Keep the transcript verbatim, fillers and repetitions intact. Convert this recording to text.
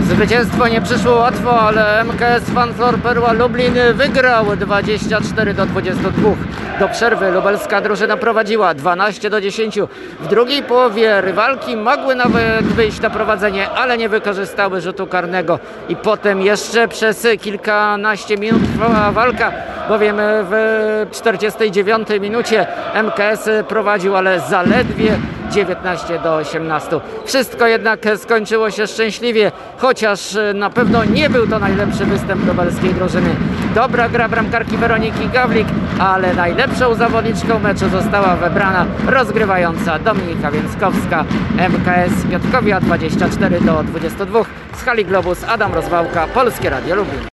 Zwycięstwo nie przyszło łatwo, ale M K S Fanflor Perła Lublin wygrał dwadzieścia cztery do dwudziestu dwóch. Do przerwy lubelska drużyna prowadziła dwanaście do dziesięciu. W drugiej połowie rywalki mogły nawet wyjść na prowadzenie, ale nie wykorzystały rzutu karnego. I potem jeszcze przez kilkanaście minut trwała walka, bowiem w czterdziestej dziewiątej minucie M K S prowadził, ale zaledwie dziewiętnaście do osiemnastu. Wszystko jednak skończyło się szczęśliwie, chociaż na pewno nie był to najlepszy występ lubelskiej drużyny. Dobra gra bramkarki Weroniki Gawlik, ale najlepszą zawodniczką meczu została wybrana rozgrywająca Dominika Więckowska. M K S Piotrkowia dwadzieścia cztery do dwudziestu dwóch. Z hali Globus Adam Rozwałka, Polskie Radio Lublin.